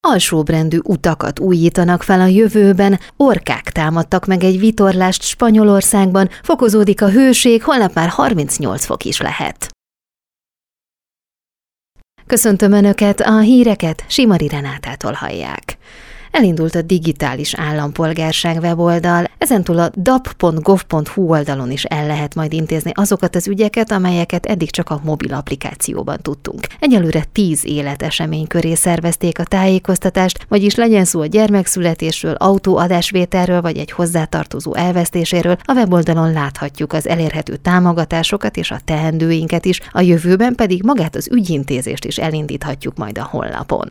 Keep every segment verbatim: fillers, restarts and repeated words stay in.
Alsóbrendű utakat újítanak fel a jövőben, orkák támadtak meg egy vitorlást Spanyolországban, fokozódik a hőség, holnap már harmincnyolc fok is lehet. Köszöntöm Önöket, a híreket Simari Renátától hallják. Elindult a digitális állampolgárság weboldal, ezentúl a d a p pont gov pont h u oldalon is el lehet majd intézni azokat az ügyeket, amelyeket eddig csak a mobil applikációban tudtunk. Egyelőre tíz életesemény köré szervezték a tájékoztatást, vagyis legyen szó a gyermekszületésről, autóadásvételről vagy egy hozzátartozó elvesztéséről, a weboldalon láthatjuk az elérhető támogatásokat és a teendőinket is, a jövőben pedig magát az ügyintézést is elindíthatjuk majd a honlapon.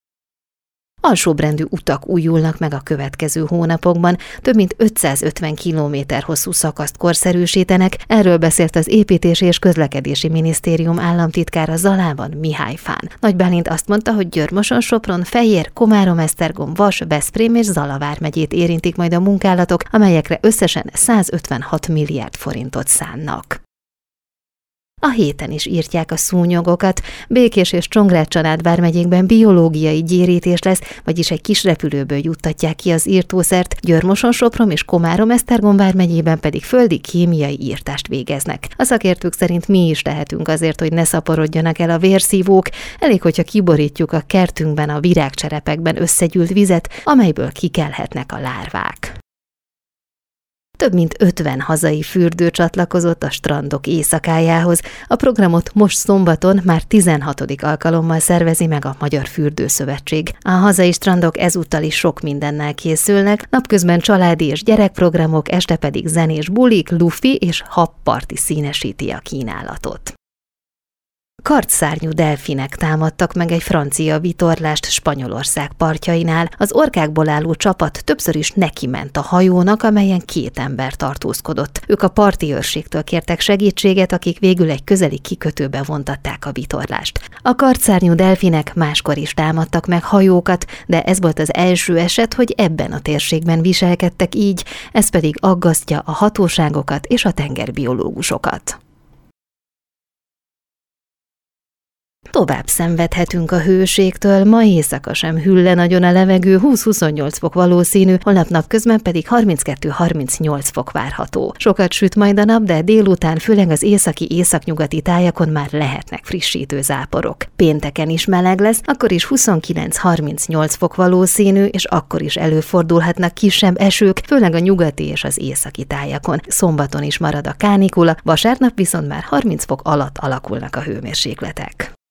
Alsóbrendű utak újulnak meg a következő hónapokban, több mint ötszázötven kilométer hosszú szakaszt korszerűsítenek, erről beszélt az Építési és Közlekedési Minisztérium államtitkára Zalában Mihály Fán. Nagy Bálint azt mondta, hogy Győr-Moson-Sopron, Fejér, Komárom-Esztergom, Vas, Veszprém és Zala vármegyét érintik majd a munkálatok, amelyekre összesen százötvenhat milliárd forintot szánnak. A héten is írtják a szúnyogokat. Békés és Csongrád-Csanád vármegyékben biológiai gyérítés lesz, vagyis egy kis repülőből juttatják ki az írtószert, Győr-Moson-Sopron és Komárom-Esztergom vármegyében pedig földi kémiai írtást végeznek. A szakértők szerint mi is tehetünk azért, hogy ne szaporodjanak el a vérszívók, elég, hogyha kiborítjuk a kertünkben a virágcserepekben összegyűlt vizet, amelyből kikelhetnek a lárvák. Több mint ötven hazai fürdő csatlakozott a strandok éjszakájához. A programot most szombaton már tizenhatodik alkalommal szervezi meg a Magyar Fürdőszövetség. A hazai strandok ezúttal is sok mindennel készülnek, napközben családi és gyerekprogramok, este pedig zenés bulik, lufi és habparti színesíti a kínálatot. Kartszárnyú delfinek támadtak meg egy francia vitorlást Spanyolország partjainál. Az orkákból álló csapat többször is nekiment a hajónak, amelyen két ember tartózkodott. Ők a parti őrségtől kértek segítséget, akik végül egy közeli kikötőbe vontatták a vitorlást. A kartszárnyú delfinek máskor is támadtak meg hajókat, de ez volt az első eset, hogy ebben a térségben viselkedtek így, ez pedig aggasztja a hatóságokat és a tengerbiológusokat. Tovább szenvedhetünk a hőségtől, ma éjszaka sem hűl le nagyon a levegő, húsz-huszonnyolc fok valószínű, holnap napközben pedig harminckettő-harmincnyolc fok várható. Sokat süt majd a nap, de délután főleg az északi északnyugati tájakon már lehetnek frissítő záporok. Pénteken is meleg lesz, akkor is huszonkilenc-harmincnyolc fok valószínű, és akkor is előfordulhatnak kisebb esők, főleg a nyugati és az északi tájakon. Szombaton is marad a kánikula, vasárnap viszont már harminc fok alatt alakulnak a hőmérsékletek.